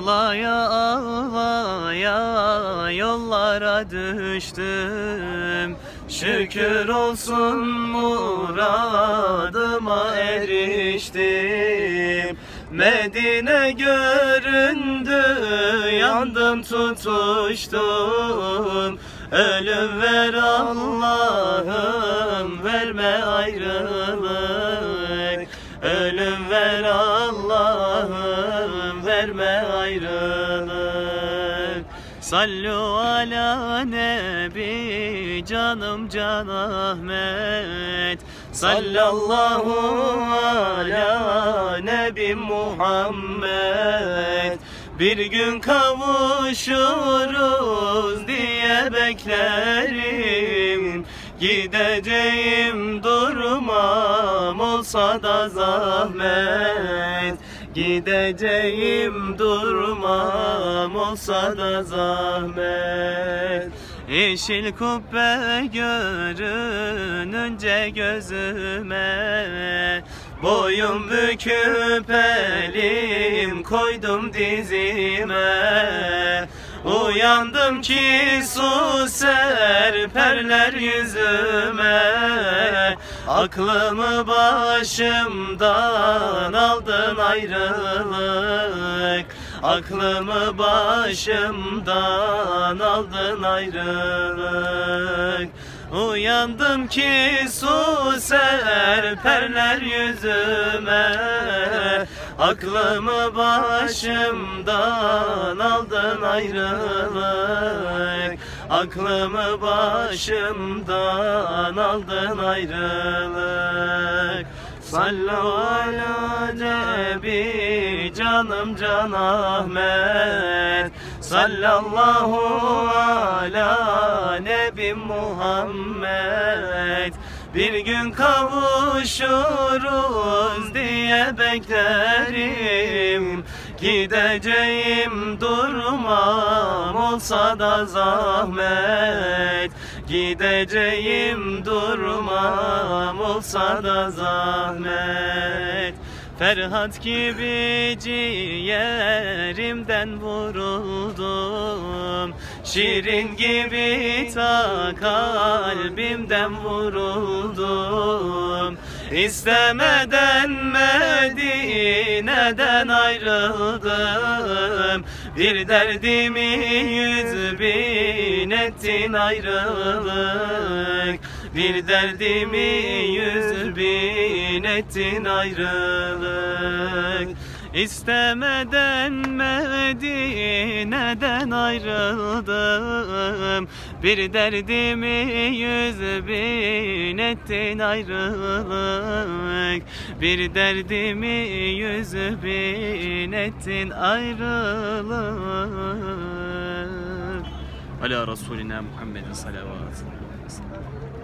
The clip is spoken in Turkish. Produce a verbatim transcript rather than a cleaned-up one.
Ağlaya ağlaya yollara düştüm. Şükür olsun muradıma eriştim. Medine göründü, yandım tutuştum. Ölüm ver Allah'ım, verme ayrılık. Ölüm ver Allah'ım, verme ayrılık. Sallu ala nebi, canım Can Ahmet. Sallallahu ala nebi Muhammed. Bir gün kavuşuruz diye beklerim. Gideceğim durmam, olsa da zahmet. Gideceğim durmam, olsa da zahmet. Yeşil kubbe görününce gözüme, boyun büküp elim koydum dizime. Uyandım ki su serperler yüzüme. Aklımı başımdan aldın ayrılık. Aklımı başımdan aldın ayrılık. Uyandım ki su serperler yüzüme. Aklımı başımdan aldın ayrılık. Aklımı başımdan aldın ayrılık. Sallu ala nebi, canım Can Ahmet. Sallallahu ala nebi Muhammed. Bir gün kavuşuruz diye beklerim. Gideceğim durmam, olsa da zahmet. Gideceğim durmam, olsa da zahmet. Ferhat gibi ciğerimden vuruldum. Şirin gibi ta kalbimden vuruldum. İstemeden Medine'den ayrıldım. Bir derdimi yüz bin ettin ayrılık. Bir derdimi yüz bin ettin ayrılık. İstemeden Medine'den ayrıldım. Bir derdimi yüz bin ettin ayrılık. Bir derdimi yüz bin ettin ayrılık. Ala Resulina Muhammedin salavatü.